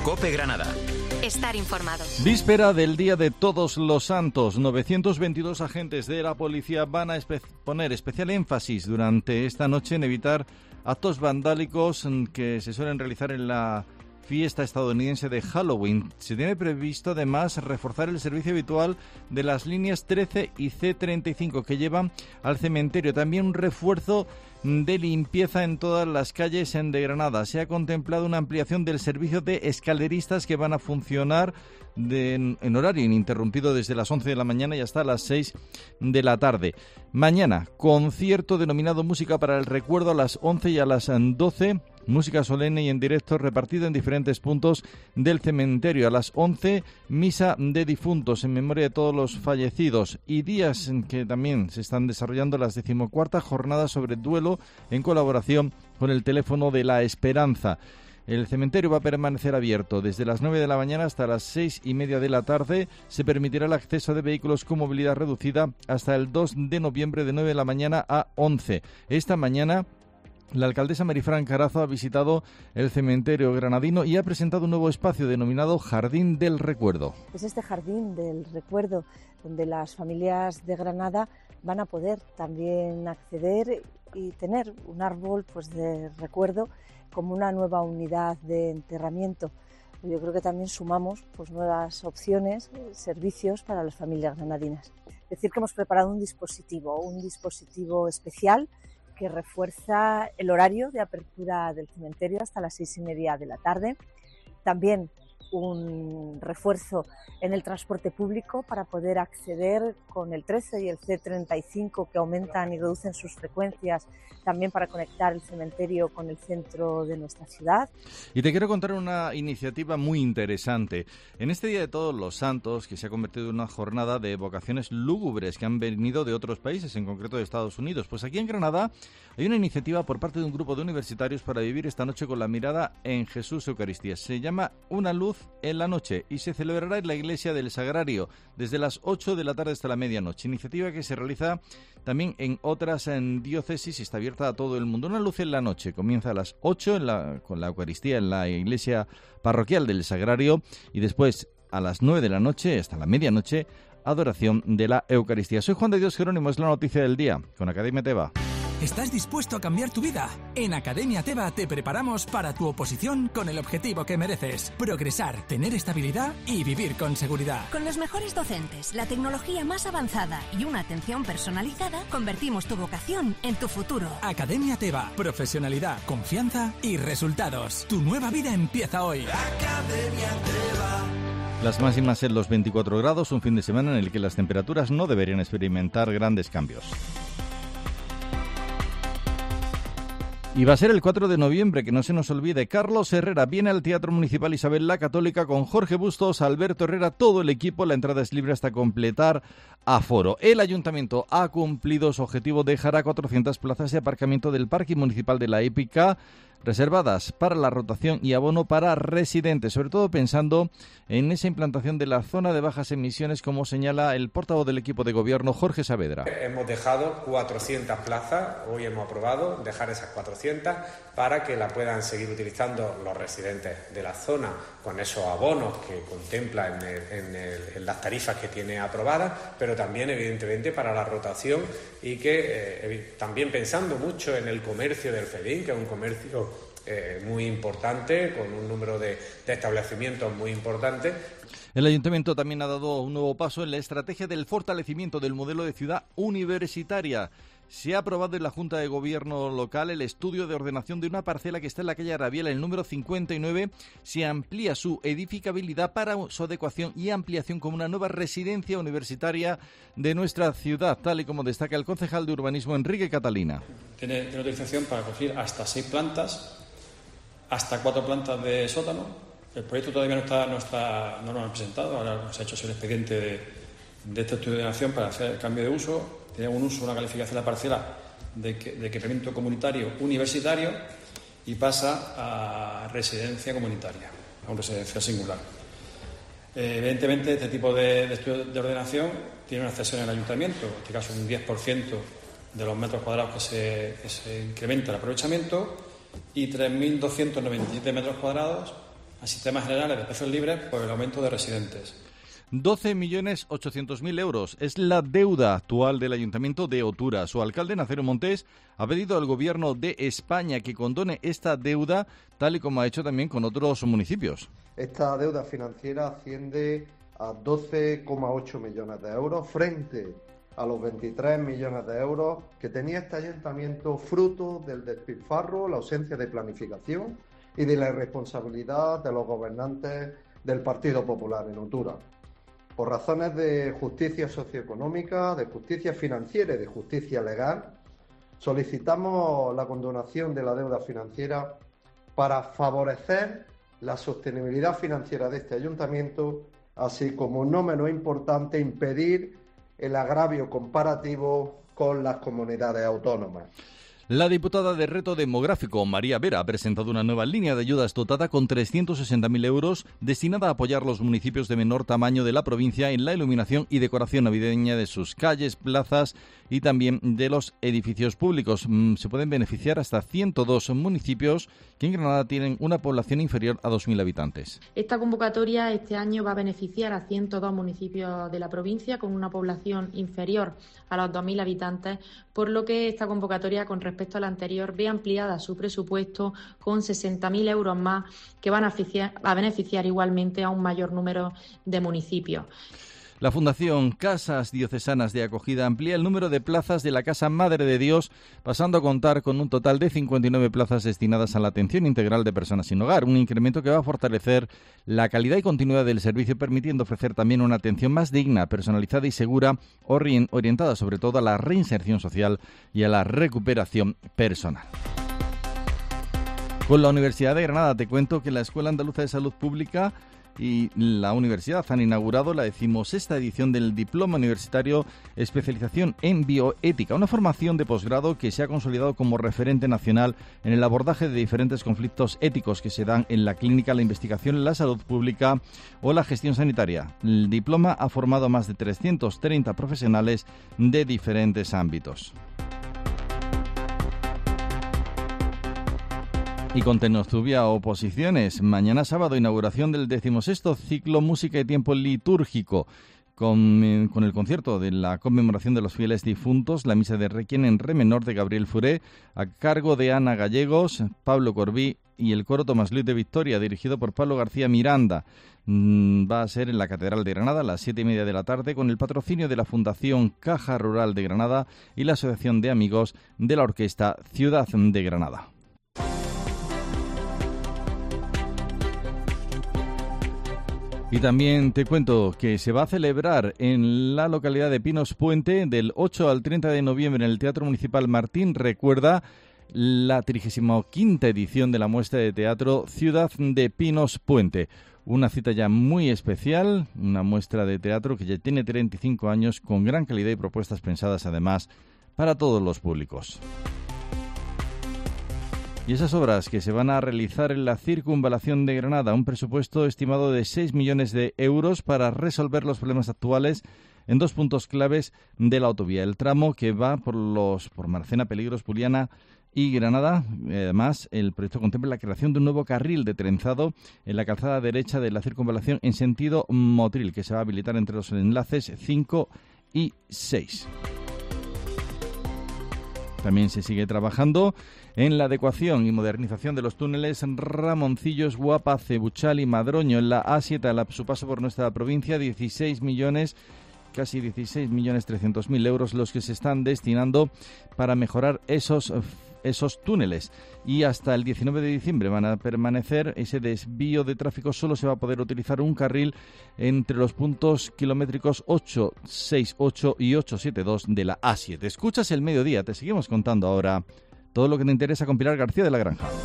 COPE Granada. Estar informado. Víspera del Día de Todos los Santos, 922 agentes de la policía van a poner especial énfasis durante esta noche en evitar actos vandálicos que se suelen realizar en la fiesta estadounidense de Halloween. Se tiene previsto además reforzar el servicio habitual de las líneas 13 y C35 que llevan al cementerio. También un refuerzo de limpieza en todas las calles de Granada. Se ha contemplado una ampliación del servicio de escaleristas que van a funcionar en horario ininterrumpido desde las 11 de la mañana y hasta las 6 de la tarde. Mañana, concierto denominado Música para el Recuerdo a las 11 y a las 12. Música solemne y en directo repartida en diferentes puntos del cementerio. A las 11, misa de difuntos en memoria de todos los fallecidos. Y días en que también se están desarrollando las 14ª jornadas sobre duelo en colaboración con el Teléfono de la Esperanza. El cementerio va a permanecer abierto desde las 9 de la mañana hasta las 6:30 de la tarde. Se permitirá el acceso de vehículos con movilidad reducida hasta el 2 de noviembre de 9 de la mañana a 11. Esta mañana la alcaldesa Marifran Carazo ha visitado el cementerio granadino y ha presentado un nuevo espacio denominado Jardín del Recuerdo. Es este Jardín del Recuerdo donde las familias de Granada van a poder también acceder y tener un árbol de recuerdo como una nueva unidad de enterramiento. Yo creo que también sumamos nuevas opciones, servicios para las familias granadinas. Es decir, que hemos preparado un dispositivo especial que refuerza el horario de apertura del cementerio hasta las 6:30 de la tarde. También un refuerzo en el transporte público para poder acceder con el 13 y el C35 que aumentan y reducen sus frecuencias, también para conectar el cementerio con el centro de nuestra ciudad. Y te quiero contar una iniciativa muy interesante. En este Día de Todos los Santos, que se ha convertido en una jornada de vocaciones lúgubres que han venido de otros países, en concreto de Estados Unidos, pues aquí en Granada hay una iniciativa por parte de un grupo de universitarios para vivir esta noche con la mirada en Jesús Eucaristía. Se llama Una Luz en la Noche y se celebrará en la Iglesia del Sagrario desde las 8 de la tarde hasta la medianoche. Iniciativa que se realiza también en otras diócesis y está abierta a todo el mundo. Una Luz en la Noche comienza a las 8 con la Eucaristía en la Iglesia Parroquial del Sagrario y después a las 9 de la noche hasta la medianoche adoración de la Eucaristía. Soy Juan de Dios Jerónimo, es la noticia del día con Academia Teba. ¿Estás dispuesto a cambiar tu vida? En Academia Teba te preparamos para tu oposición con el objetivo que mereces: progresar, tener estabilidad y vivir con seguridad. Con los mejores docentes, la tecnología más avanzada y una atención personalizada, convertimos tu vocación en tu futuro. Academia Teba, profesionalidad, confianza y resultados. Tu nueva vida empieza hoy. Academia Teba. Las máximas en los 24 grados, un fin de semana en el que las temperaturas no deberían experimentar grandes cambios. Y va a ser el 4 de noviembre, que no se nos olvide. Carlos Herrera viene al Teatro Municipal Isabel la Católica con Jorge Bustos, Alberto Herrera, todo el equipo. La entrada es libre hasta completar aforo. El Ayuntamiento ha cumplido su objetivo, dejará 400 plazas de aparcamiento del Parque Municipal de la Épica reservadas para la rotación y abono para residentes, sobre todo pensando en esa implantación de la zona de bajas emisiones, como señala el portavoz del equipo de gobierno, Jorge Saavedra. Hemos dejado 400 plazas, hoy hemos aprobado dejar esas 400 para que la puedan seguir utilizando los residentes de la zona con esos abonos que contempla en las tarifas que tiene aprobadas, pero también evidentemente para la rotación y que también pensando mucho en el comercio del Fedín, que es un comercio muy importante, con un número de establecimientos muy importante. El Ayuntamiento también ha dado un nuevo paso en la estrategia del fortalecimiento del modelo de ciudad universitaria. Se ha aprobado en la Junta de Gobierno local el estudio de ordenación de una parcela que está en la calle Arabiela, el número 59. Se amplía su edificabilidad para su adecuación y ampliación como una nueva residencia universitaria de nuestra ciudad, tal y como destaca el concejal de urbanismo Enrique Catalina. Tiene autorización para construir hasta 6 plantas, hasta 4 plantas de sótano. El proyecto todavía no lo han presentado, ahora se ha hecho el expediente de este estudio de ordenación para hacer el cambio de uso. Tiene un uso, una calificación de la parcela de equipamiento comunitario universitario y pasa a residencia comunitaria, a una residencia singular. Evidentemente, este tipo de estudio de ordenación tiene una cesión en el ayuntamiento, en este caso un 10% de los metros cuadrados que se incrementa el aprovechamiento y 3.297 metros cuadrados a sistemas generales de precios libres por el aumento de residentes. 12.800.000 euros es la deuda actual del Ayuntamiento de Otura. Su alcalde, Nazario Montés, ha pedido al Gobierno de España que condone esta deuda, tal y como ha hecho también con otros municipios. Esta deuda financiera asciende a 12,8 millones de euros frente a los 23 millones de euros que tenía este ayuntamiento fruto del despilfarro, la ausencia de planificación y de la irresponsabilidad de los gobernantes del Partido Popular en Otura. Por razones de justicia socioeconómica, de justicia financiera y de justicia legal, solicitamos la condonación de la deuda financiera para favorecer la sostenibilidad financiera de este ayuntamiento, así como, no menos importante, impedir el agravio comparativo con las comunidades autónomas. La diputada de Reto Demográfico, María Vera, ha presentado una nueva línea de ayudas dotada con 360.000 euros destinada a apoyar los municipios de menor tamaño de la provincia en la iluminación y decoración navideña de sus calles, plazas y también de los edificios públicos. Se pueden beneficiar hasta 102 municipios que en Granada tienen una población inferior a 2.000 habitantes. Esta convocatoria este año va a beneficiar a 102 municipios de la provincia con una población inferior a los 2.000 habitantes, por lo que esta convocatoria, con respecto a la anterior, ve ampliada su presupuesto con 60.000 euros más que van a beneficiar igualmente a un mayor número de municipios. La Fundación Casas Diocesanas de Acogida amplía el número de plazas de la Casa Madre de Dios, pasando a contar con un total de 59 plazas destinadas a la atención integral de personas sin hogar, un incremento que va a fortalecer la calidad y continuidad del servicio, permitiendo ofrecer también una atención más digna, personalizada y segura, orientada sobre todo a la reinserción social y a la recuperación personal. Con la Universidad de Granada te cuento que la Escuela Andaluza de Salud Pública y la universidad han inaugurado la 16ª edición del Diploma Universitario Especialización en Bioética, una formación de posgrado que se ha consolidado como referente nacional en el abordaje de diferentes conflictos éticos que se dan en la clínica, la investigación en la salud pública o la gestión sanitaria. El diploma ha formado a más de 330 profesionales de diferentes ámbitos. Y con Tenostubia Oposiciones, mañana sábado, inauguración del 16º ciclo Música y Tiempo Litúrgico, con el concierto de la conmemoración de los fieles difuntos, la misa de Requiem en re menor de Gabriel Furé, a cargo de Ana Gallegos, Pablo Corbí y el coro Tomás Luis de Victoria, dirigido por Pablo García Miranda. Va a ser en la Catedral de Granada a las 7:30 de la tarde, con el patrocinio de la Fundación Caja Rural de Granada y la Asociación de Amigos de la Orquesta Ciudad de Granada. Y también te cuento que se va a celebrar en la localidad de Pinos Puente del 8 al 30 de noviembre en el Teatro Municipal Martín Recuerda la 35ª edición de la muestra de teatro Ciudad de Pinos Puente. Una cita ya muy especial, una muestra de teatro que ya tiene 35 años con gran calidad y propuestas pensadas además para todos los públicos. Y esas obras que se van a realizar en la Circunvalación de Granada, un presupuesto estimado de 6 millones de euros para resolver los problemas actuales en dos puntos claves de la autovía. El tramo que va por Marcena, Peligros, Puliana y Granada. Además, el proyecto contempla la creación de un nuevo carril de trenzado en la calzada derecha de la Circunvalación en sentido Motril, que se va a habilitar entre los enlaces 5 y 6. También se sigue trabajando en la adecuación y modernización de los túneles Ramoncillos, Guapa, Cebuchal y Madroño en la A7 a su paso por nuestra provincia. Casi 16.300.000 euros los que se están destinando para mejorar esos túneles. Y hasta el 19 de diciembre van a permanecer ese desvío de tráfico. Solo se va a poder utilizar un carril entre los puntos kilométricos 868 y 872 de la A7. Escuchas El Mediodía, te seguimos contando ahora todo lo que te interesa con Pilar García de la Granja.